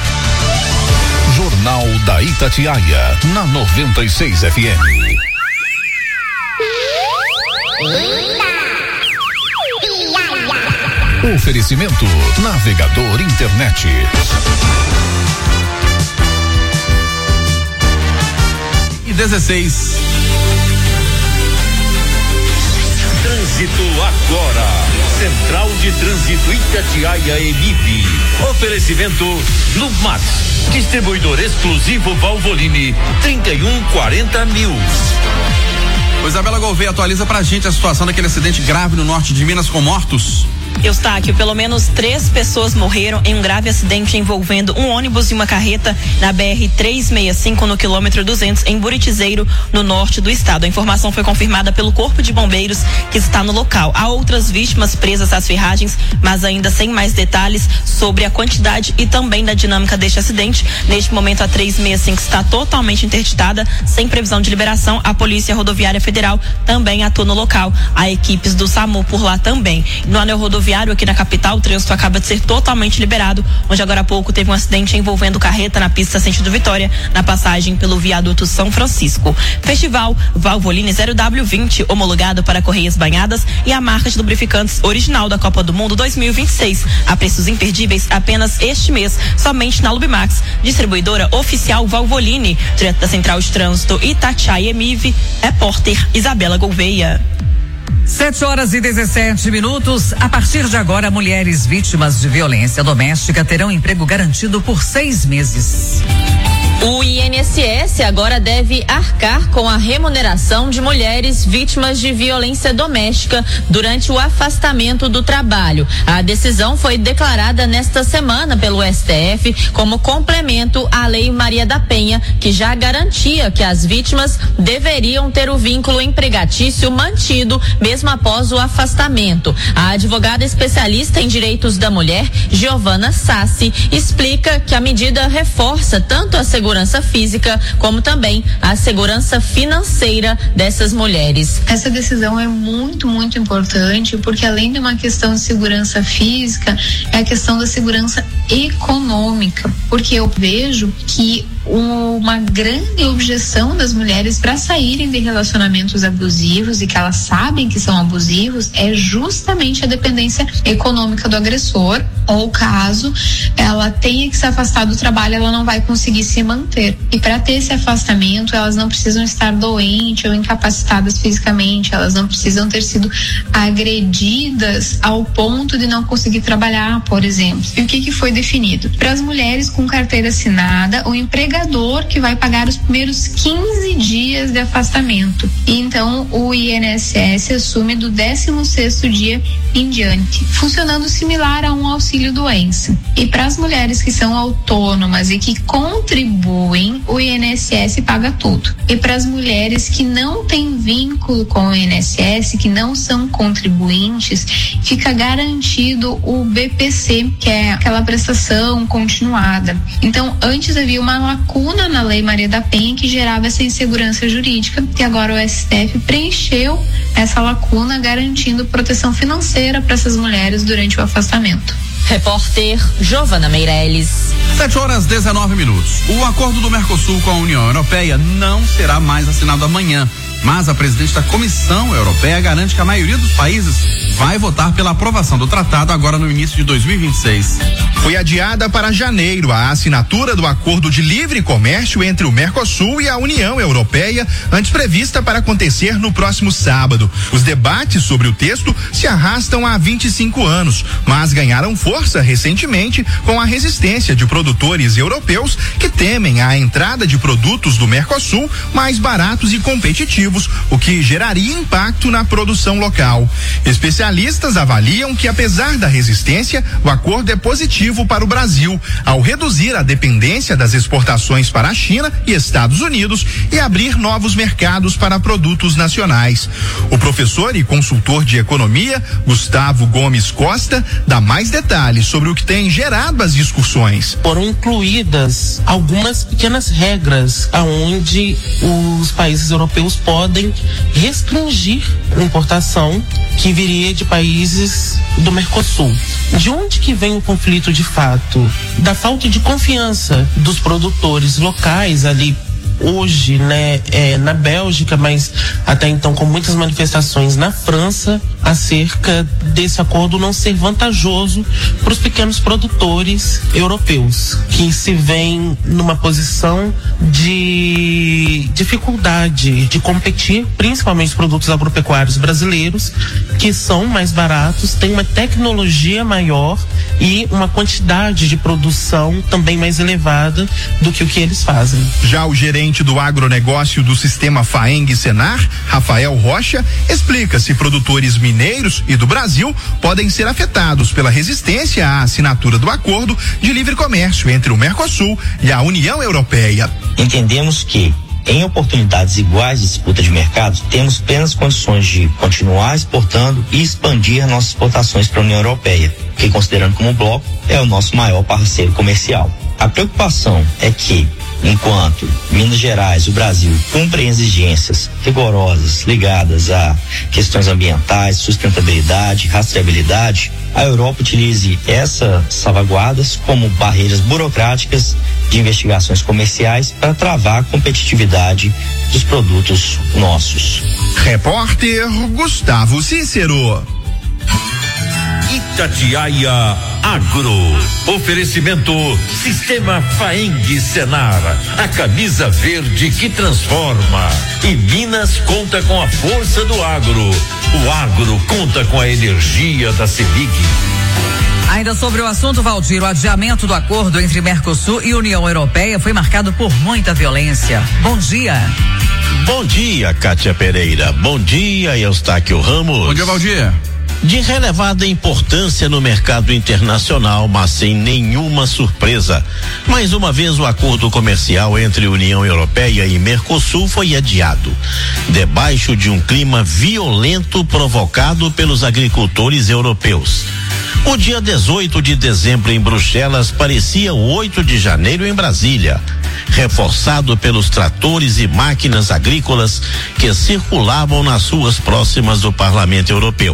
Jornal da Itatiaia, na noventa e seis F M. Oferecimento Navegador Internet. E dezesseis. Trânsito agora. Central de Trânsito Itatiaia Emip. Oferecimento Luvmax. Distribuidor exclusivo Valvoline. trinta e um quarenta mil. O Isabela Gouveia atualiza pra gente a situação daquele acidente grave no norte de Minas com mortos. Eustáquio, pelo menos três pessoas morreram em um grave acidente envolvendo um ônibus e uma carreta na B R trezentos e sessenta e cinco no quilômetro duzentos em Buritizeiro, no norte do estado. A informação foi confirmada pelo Corpo de Bombeiros que está no local. Há outras vítimas presas às ferragens, mas ainda sem mais detalhes sobre a quantidade e também da dinâmica deste acidente. Neste momento, a trezentos e sessenta e cinco está totalmente interditada, sem previsão de liberação. A Polícia Rodoviária Federal também atua no local. Há equipes do SAMU por lá também. No anel rodoviário aqui na capital, o trânsito acaba de ser totalmente liberado, onde agora há pouco teve um acidente envolvendo carreta na pista sentido Vitória, na passagem pelo viaduto São Francisco. Festival Valvoline zero W vinte, homologado para correias banhadas, e a marca de lubrificantes original da Copa do Mundo dois mil e vinte e seis. A preços imperdíveis apenas este mês, somente na Lubimax, distribuidora oficial Valvoline. Direto da Central de Trânsito Itatiaia Emive, repórter Isabela Gouveia. Sete horas e dezessete minutos. A partir de agora, mulheres vítimas de violência doméstica terão emprego garantido por seis meses. O I N S S agora deve arcar com a remuneração de mulheres vítimas de violência doméstica durante o afastamento do trabalho. A decisão foi declarada nesta semana pelo S T F como complemento à Lei Maria da Penha, que já garantia que as vítimas deveriam ter o vínculo empregatício mantido mesmo após o afastamento. A advogada especialista em direitos da mulher, Giovana Sassi, explica que a medida reforça tanto a segurança segurança física, como também a segurança financeira dessas mulheres. Essa decisão é muito, muito importante, porque além de uma questão de segurança física, é a questão da segurança econômica, porque eu vejo que uma grande objeção das mulheres para saírem de relacionamentos abusivos e que elas sabem que são abusivos é justamente a dependência econômica do agressor, ou caso ela tenha que se afastar do trabalho, ela não vai conseguir se manter. E para ter esse afastamento, elas não precisam estar doentes ou incapacitadas fisicamente, elas não precisam ter sido agredidas ao ponto de não conseguir trabalhar, por exemplo. E o que que foi definido? Para as mulheres com carteira assinada, o empregador que vai pagar os primeiros quinze dias de afastamento. E então o I N S S assume do décimo sexto dia em diante, funcionando similar a um auxílio doença. E para as mulheres que são autônomas e que contribuem, o I N S S paga tudo. E para as mulheres que não têm vínculo com o I N S S, que não são contribuintes, fica garantido o B P C, que é aquela prestação continuada. Então, antes havia uma lacuna na Lei Maria da Penha que gerava essa insegurança jurídica, e agora o S T F preencheu essa lacuna, garantindo proteção financeira para essas mulheres durante o afastamento. Repórter Giovana Meirelles. Sete horas dezenove minutos. O acordo do Mercosul com a União Europeia não será mais assinado amanhã, mas a presidente da Comissão Europeia garante que a maioria dos países vai votar pela aprovação do tratado agora no início de dois mil e vinte e seis. Foi adiada para janeiro a assinatura do acordo de livre comércio entre o Mercosul e a União Europeia, antes prevista para acontecer no próximo sábado. Os debates sobre o texto se arrastam há vinte e cinco anos, mas ganharam força recentemente com a resistência de produtores europeus que temem a entrada de produtos do Mercosul mais baratos e competitivos, o que geraria impacto na produção local. Especialistas avaliam que, apesar da resistência, o acordo é positivo para o Brasil, ao reduzir a dependência das exportações para a China e Estados Unidos e abrir novos mercados para produtos nacionais. O professor e consultor de economia, Gustavo Gomes Costa, dá mais detalhes sobre o que tem gerado as discussões. Foram incluídas algumas pequenas regras aonde os países europeus podem restringir a importação que viria de países do Mercosul. De onde que vem o conflito de fato? Da falta de confiança dos produtores locais ali hoje, né, é, na Bélgica, mas até então com muitas manifestações na França acerca desse acordo não ser vantajoso para os pequenos produtores europeus, que se veem numa posição de dificuldade de competir, principalmente os produtos agropecuários brasileiros, que são mais baratos, têm uma tecnologia maior e uma quantidade de produção também mais elevada do que o que eles fazem. Já o gerente gerente do agronegócio do Sistema Faeng Senar, Rafael Rocha, explica se produtores mineiros e do Brasil podem ser afetados pela resistência à assinatura do acordo de livre comércio entre o Mercosul e a União Europeia. Entendemos que em oportunidades iguais de disputa de mercado, temos plenas condições de continuar exportando e expandir nossas exportações para a União Europeia, que, considerando como bloco, é o nosso maior parceiro comercial. A preocupação é que, enquanto Minas Gerais e o Brasil cumprem exigências rigorosas ligadas a questões ambientais, sustentabilidade, rastreabilidade, a Europa utilize essas salvaguardas como barreiras burocráticas de investigações comerciais para travar a competitividade dos produtos nossos. Repórter Gustavo Cícero. Itatiaia Agro. Oferecimento Sistema Faeng Senar. A camisa verde que transforma. E Minas conta com a força do agro. O agro conta com a energia da Semig. Ainda sobre o assunto, Valdir, o adiamento do acordo entre Mercosul e União Europeia foi marcado por muita violência. Bom dia. Bom dia, Kátia Pereira. Bom dia, Eustáquio Ramos. Bom dia, Valdir. De relevada importância no mercado internacional, mas sem nenhuma surpresa. Mais uma vez o acordo comercial entre União Europeia e Mercosul foi adiado, debaixo de um clima violento provocado pelos agricultores europeus. O dia dezoito de dezembro em Bruxelas parecia o oito de janeiro em Brasília, reforçado pelos tratores e máquinas agrícolas que circulavam nas ruas próximas do Parlamento Europeu.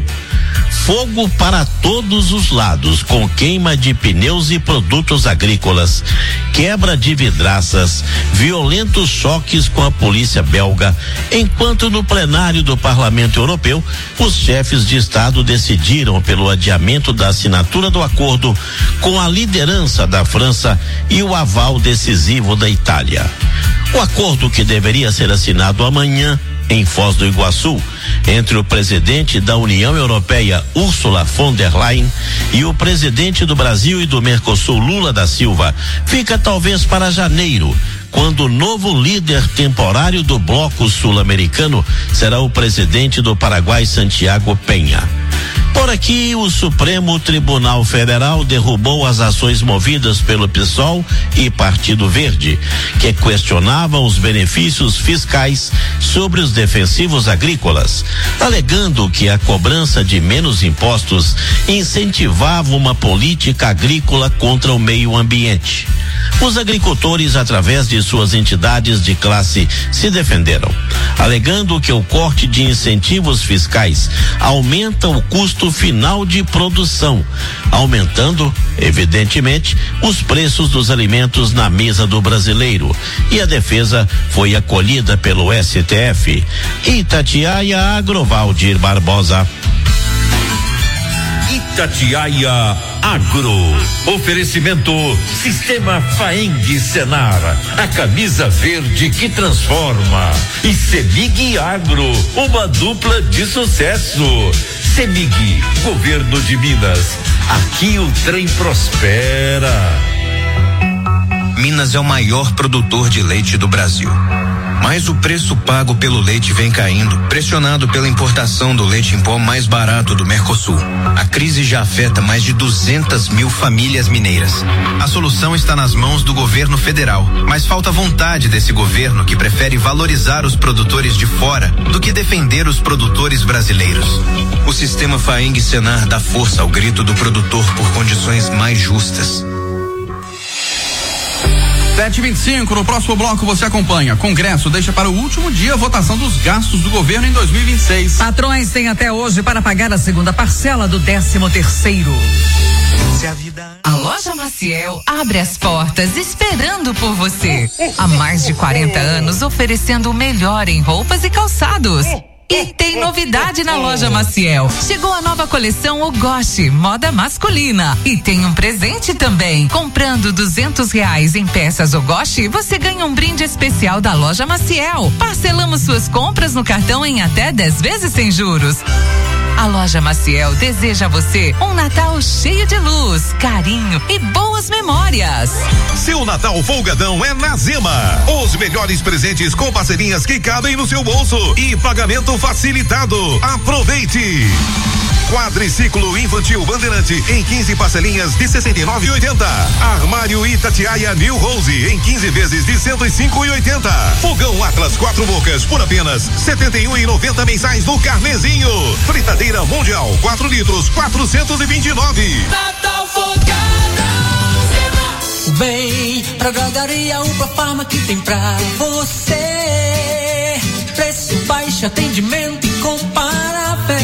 Fogo para todos os lados, com queima de pneus e produtos agrícolas, quebra de vidraças, violentos choques com a polícia belga, enquanto no plenário do Parlamento Europeu, os chefes de Estado decidiram pelo adiamento da assinatura do acordo com a liderança da França e o aval decisivo da Itália. O acordo, que deveria ser assinado amanhã em Foz do Iguaçu, entre o presidente da União Europeia, Ursula von der Leyen, e o presidente do Brasil e do Mercosul, Lula da Silva, fica talvez para janeiro, quando o novo líder temporário do bloco sul-americano será o presidente do Paraguai, Santiago Peña. Por aqui, o Supremo Tribunal Federal derrubou as ações movidas pelo PSOL e Partido Verde, que questionavam os benefícios fiscais sobre os defensivos agrícolas, alegando que a cobrança de menos impostos incentivava uma política agrícola contra o meio ambiente. Os agricultores, através de suas entidades de classe, se defenderam, alegando que o corte de incentivos fiscais aumenta o custo final de produção, aumentando, evidentemente, os preços dos alimentos na mesa do brasileiro. E a defesa foi acolhida pelo S T F. Itatiaia Agro, Valdir Barbosa. Itatiaia Agro. Oferecimento Sistema Faeng Senar. A camisa verde que transforma. E Semig Agro, uma dupla de sucesso. Semig, Governo de Minas. Aqui o trem prospera. Minas é o maior produtor de leite do Brasil. Mas o preço pago pelo leite vem caindo, pressionado pela importação do leite em pó mais barato do Mercosul. A crise já afeta mais de duzentas mil famílias mineiras. A solução está nas mãos do governo federal, mas falta vontade desse governo, que prefere valorizar os produtores de fora do que defender os produtores brasileiros. O sistema Faeng Senar dá força ao grito do produtor por condições mais justas. sete e vinte e cinco, no próximo bloco você acompanha. Congresso deixa para o último dia a votação dos gastos do governo em dois mil e vinte e seis. Patrões têm até hoje para pagar a segunda parcela do décimo terceiro. A Loja Maciel abre as portas esperando por você. Há mais de quarenta anos oferecendo o melhor em roupas e calçados. E tem novidade na Loja Maciel. Chegou a nova coleção Ogoshi, moda masculina. E tem um presente também. Comprando duzentos reais em peças Ogoshi, você ganha um brinde especial da Loja Maciel. Parcelamos suas compras no cartão em até dez vezes sem juros. A Loja Maciel deseja a você um Natal cheio de luz, carinho e boas memórias. Seu Natal folgadão é na Zema. Os melhores presentes com parcerinhas que cabem no seu bolso e pagamento facilitado. Aproveite! Quadriciclo infantil Bandeirante em quinze parcelinhas de sessenta e nove e oitenta. Armário Itatiaia New Rose em quinze vezes de cento e cinco e oitenta. Fogão Atlas quatro bocas por apenas setenta e um e noventa mensais no Carnezinho. Fritadeira Mundial quatro litros quatrocentos e vinte e nove. Natal Folgadão Zema. Vem pra drogaria Upa Farma que tem pra você. Preço baixo, atendimento incomparável.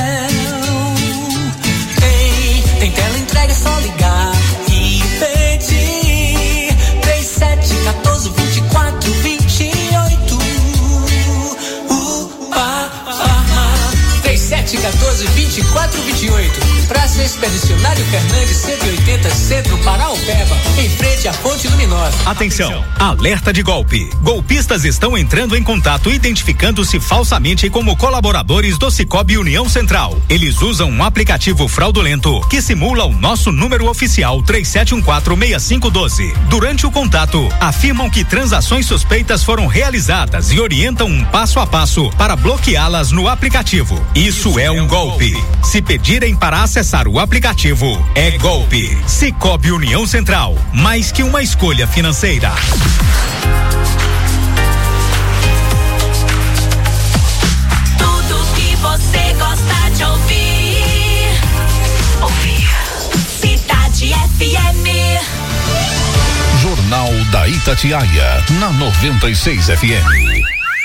Tem tela entrega, é só ligar e pedir. três sete um quatro, dois quatro, dois oito. Upa Farma. três sete um quatro, dois quatro, dois oito. Praça Expedicionário Fernandes, cento e oitenta, Centro Paraupeba, em frente à Fonte Luminosa. Atenção, alerta de golpe. Golpistas estão entrando em contato identificando-se falsamente como colaboradores do Sicoob União Central. Eles usam um aplicativo fraudulento que simula o nosso número oficial três sete um quatro, seis cinco um dois. Durante o contato, afirmam que transações suspeitas foram realizadas e orientam um passo a passo para bloqueá-las no aplicativo. Isso é um golpe. Se pedirem para acessar o aplicativo, é golpe. Sicoob União Central, mais que uma escolha financeira. Tudo que você gosta de ouvir. Ouvir. Cidade F M. Jornal da Itatiaia, na noventa e seis F M.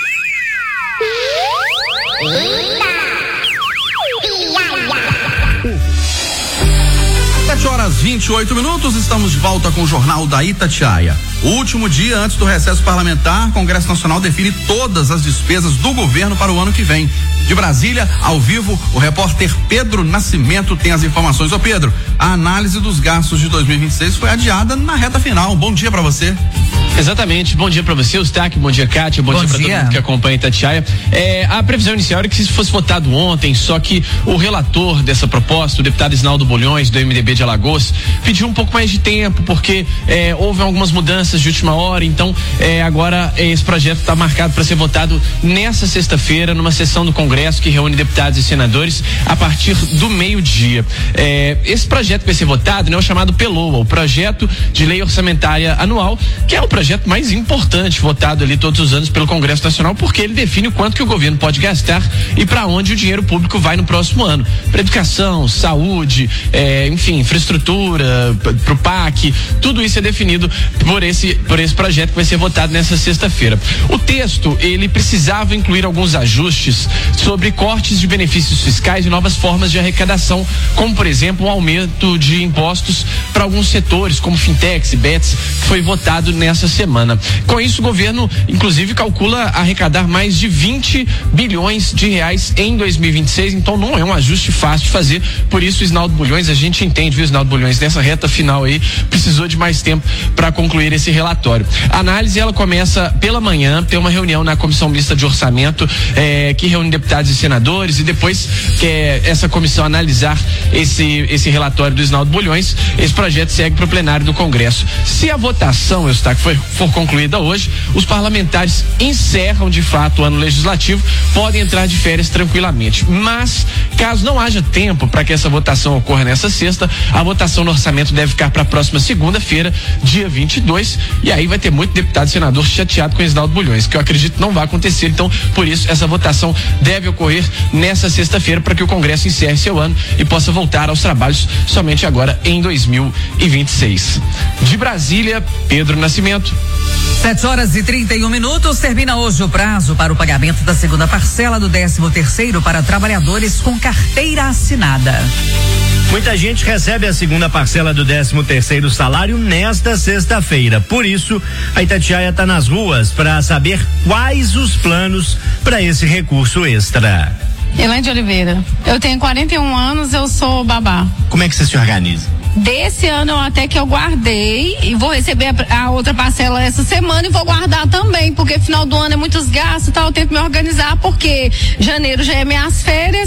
sete horas vinte e oito minutos, estamos de volta com o Jornal da Itatiaia. O último dia antes do recesso parlamentar, o Congresso Nacional define todas as despesas do governo para o ano que vem. De Brasília, ao vivo, o repórter Pedro Nascimento tem as informações. Ô Pedro, a análise dos gastos de dois mil e vinte e seis foi adiada na reta final. Bom dia para você. Exatamente, bom dia para você, Eustáquio, bom dia, Kátia, bom, bom dia para todo mundo que acompanha Itatiaia. É, a previsão inicial era que isso fosse votado ontem, só que o relator dessa proposta, o deputado Isnaldo Bulhões, do M D B de Alagoas, pediu um pouco mais de tempo, porque é, houve algumas mudanças de última hora, então é, agora é, esse projeto está marcado para ser votado nessa sexta-feira, numa sessão do Congresso que reúne deputados e senadores a partir do meio-dia. É, esse projeto que vai ser votado, né, é o chamado PELOA, o Projeto de Lei Orçamentária Anual, que é o projeto mais importante votado ali todos os anos pelo Congresso Nacional, porque ele define o quanto que o governo pode gastar e para onde o dinheiro público vai no próximo ano. Para educação, saúde, é, enfim, infraestrutura, para o P A C, tudo isso é definido por esse, por esse projeto que vai ser votado nessa sexta-feira. O texto, ele precisava incluir alguns ajustes sobre cortes de benefícios fiscais e novas formas de arrecadação, como por exemplo, um aumento de impostos para alguns setores, como fintechs e bets, que foi votado nessa semana. Com isso, o governo, inclusive, calcula arrecadar mais de vinte bilhões de reais em dois mil e vinte e seis, então não é um ajuste fácil de fazer. Por isso, o Isnaldo Bulhões, a gente entende, viu, Isnaldo Bulhões, nessa reta final aí, precisou de mais tempo para concluir esse relatório. A análise, ela começa pela manhã, tem uma reunião na Comissão Mista de Orçamento, eh, que reúne deputados e senadores, e depois que é, essa comissão analisar esse, esse relatório do Isnaldo Bulhões, esse projeto segue para o plenário do Congresso. Se a votação, Eustáquio, for, for concluída hoje, os parlamentares encerram de fato o ano legislativo, podem entrar de férias tranquilamente. Mas, caso não haja tempo para que essa votação ocorra nessa sexta, a votação no orçamento deve ficar para a próxima segunda-feira, dia vinte e dois, e aí vai ter muito deputado e senador chateado com o Isnaldo Bulhões, que eu acredito não vai acontecer. Então, por isso, essa votação deve ocorrer nessa sexta-feira para que o Congresso encerre seu ano e possa voltar aos trabalhos somente agora em dois mil e vinte e seis. De Brasília, Pedro Nascimento. Sete horas e trinta e um minutos, termina hoje o prazo para o pagamento da segunda parcela do décimo terceiro para trabalhadores com carteira assinada. Muita gente recebe a segunda parcela do décimo terceiro salário nesta sexta-feira. Por isso, a Itatiaia está nas ruas para saber quais os planos para esse recurso extra. Elaine de Oliveira, eu tenho quarenta e um anos, eu sou babá. Como é que você se organiza? Desse ano até que eu guardei e vou receber a, a outra parcela essa semana e vou guardar também, porque final do ano é muitos gastos e tal, eu tento me organizar porque janeiro já é minhas férias, então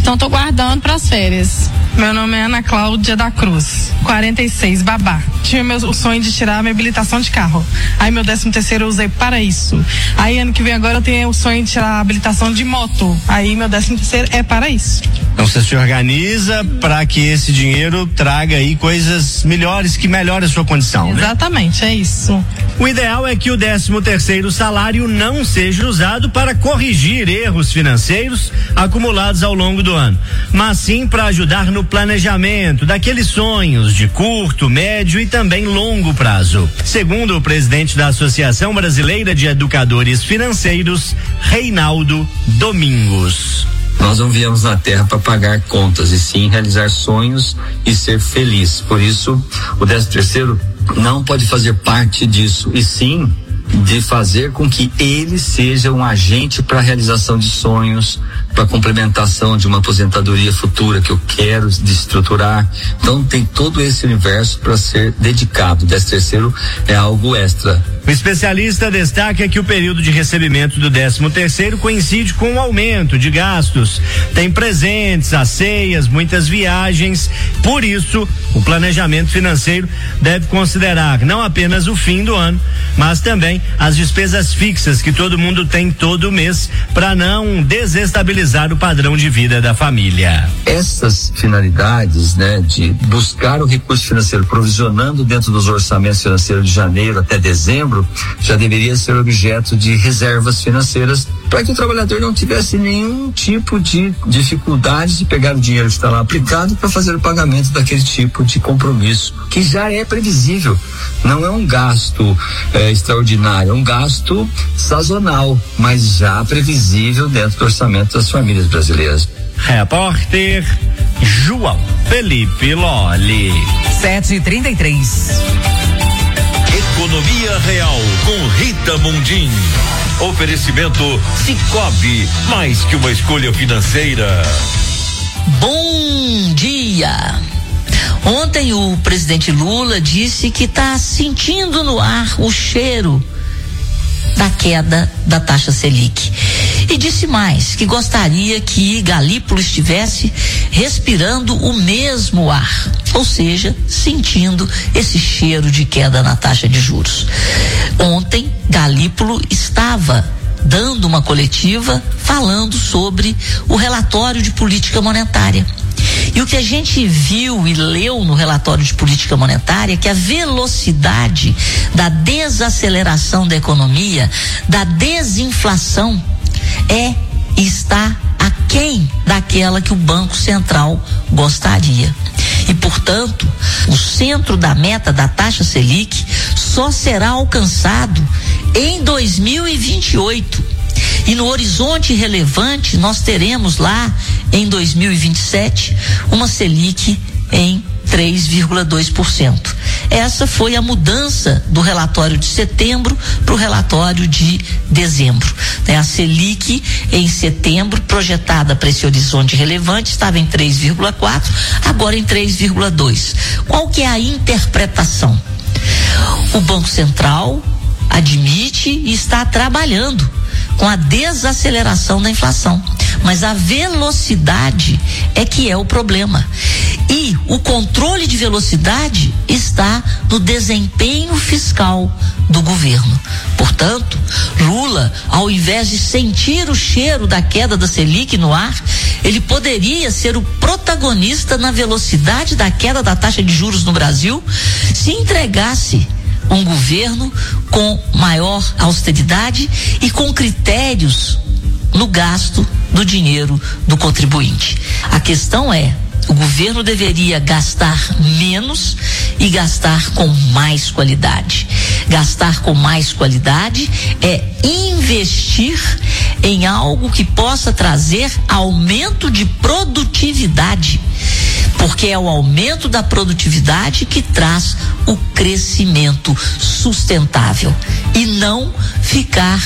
Então tô guardando para as férias. Meu nome é Ana Cláudia da Cruz, quarenta e seis, babá. Tinha meu, o sonho de tirar a minha habilitação de carro. Aí meu décimo terceiro eu usei para isso. Aí ano que vem agora eu tenho o sonho de tirar a habilitação de moto. Aí meu décimo terceiro é para isso. Então você se organiza para que esse dinheiro traga aí coisas melhores, que melhorem a sua condição, né? Exatamente, é isso. O ideal é que o décimo terceiro salário não seja usado para corrigir erros financeiros acumulados ao longo do ano, mas sim para ajudar no planejamento daqueles sonhos de curto, médio e também longo prazo. Segundo o presidente da Associação Brasileira de Educadores Financeiros, Reinaldo Domingos. Nós não viemos na Terra para pagar contas, e sim realizar sonhos e ser feliz. Por isso, o décimo terceiro não pode fazer parte disso, e sim de fazer com que ele seja um agente para a realização de sonhos, para a complementação de uma aposentadoria futura que eu quero de estruturar. Então tem todo esse universo para ser dedicado. O décimo terceiro é algo extra. O especialista destaca que o período de recebimento do décimo terceiro coincide com o aumento de gastos. Tem presentes, as ceias, muitas viagens. Por isso, o planejamento financeiro deve considerar não apenas o fim do ano, mas também as despesas fixas que todo mundo tem todo mês, para não desestabilizar o padrão de vida da família. Essas finalidades, né, de buscar o recurso financeiro provisionando dentro dos orçamentos financeiros de janeiro até dezembro, já deveria ser objeto de reservas financeiras para que o trabalhador não tivesse nenhum tipo de dificuldade de pegar o dinheiro que está lá aplicado para fazer o pagamento daquele tipo de compromisso, que já é previsível. Não é um gasto é, extraordinário, é um gasto sazonal, mas já previsível dentro do orçamento das famílias brasileiras. Repórter João Felipe Lolli. sete e trinta e três. Economia Real com Rita Mundim. Oferecimento Cicobi, mais que uma escolha financeira. Bom dia. Ontem o presidente Lula disse que está sentindo no ar o cheiro da queda da taxa Selic. E disse mais, que gostaria que Galípolo estivesse respirando o mesmo ar, ou seja, sentindo esse cheiro de queda na taxa de juros. Ontem, Galípolo estava dando uma coletiva falando sobre o relatório de política monetária. E o que a gente viu e leu no relatório de política monetária é que a velocidade da desaceleração da economia, da desinflação, é e está aquém daquela que o Banco Central gostaria. E, portanto, o centro da meta da taxa Selic só será alcançado em dois mil e vinte e oito. E no horizonte relevante nós teremos lá em dois mil e vinte e sete uma Selic em três vírgula dois por cento. Essa foi a mudança do relatório de setembro para o relatório de dezembro. A Selic em setembro, projetada para esse horizonte relevante, estava em três vírgula quatro, agora em três vírgula dois. Qual que é a interpretação? O Banco Central admite e está trabalhando com a desaceleração da inflação, mas a velocidade é que é o problema. E o controle de velocidade está no desempenho fiscal do governo. Portanto, Lula, ao invés de sentir o cheiro da queda da Selic no ar, ele poderia ser o protagonista na velocidade da queda da taxa de juros no Brasil, se entregasse um governo com maior austeridade e com critérios no gasto do dinheiro do contribuinte. A questão é, o governo deveria gastar menos e gastar com mais qualidade. Gastar com mais qualidade é investir em algo que possa trazer aumento de produtividade, porque é o aumento da produtividade que traz o crescimento sustentável, e não ficar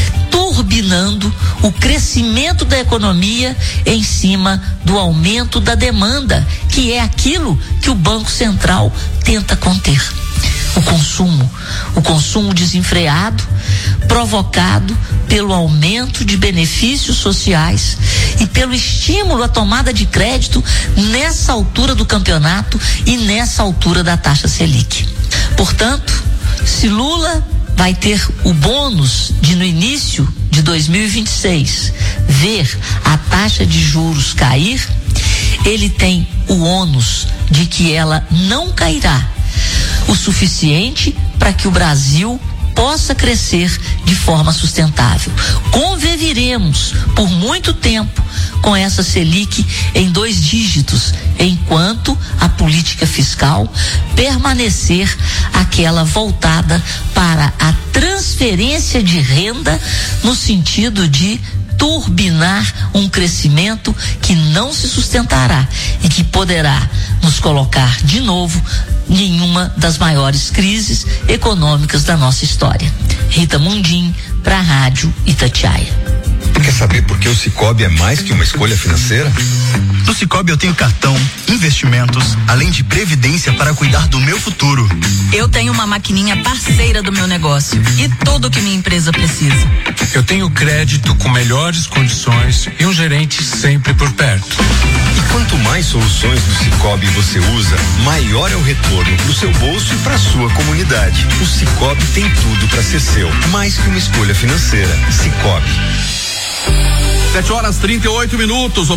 turbinando o crescimento da economia em cima do aumento da demanda, que é aquilo que o Banco Central tenta conter. o consumo, o consumo desenfreado, provocado pelo aumento de benefícios sociais e pelo estímulo à tomada de crédito nessa altura do campeonato e nessa altura da taxa Selic. Portanto, se Lula vai ter o bônus de no início de dois mil e vinte e seis ver a taxa de juros cair, ele tem o ônus de que ela não cairá o suficiente para que o Brasil possa crescer de forma sustentável. Conviveremos por muito tempo com essa Selic em dois dígitos, enquanto a política fiscal permanecer aquela voltada para a transferência de renda no sentido de turbinar um crescimento que não se sustentará e que poderá nos colocar de novo em uma das maiores crises econômicas da nossa história. Rita Mundim, para a Rádio Itatiaia. Quer saber por que o Sicoob é mais que uma escolha financeira? No Sicoob eu tenho cartão, investimentos, além de previdência para cuidar do meu futuro. Eu tenho uma maquininha parceira do meu negócio e tudo que minha empresa precisa. Eu tenho crédito com melhores condições e um gerente sempre por perto. E quanto mais soluções do Sicoob você usa, maior é o retorno para o seu bolso e para a sua comunidade. O Sicoob tem tudo para ser seu, mais que uma escolha financeira. Sicoob. sete horas e trinta e oito minutos.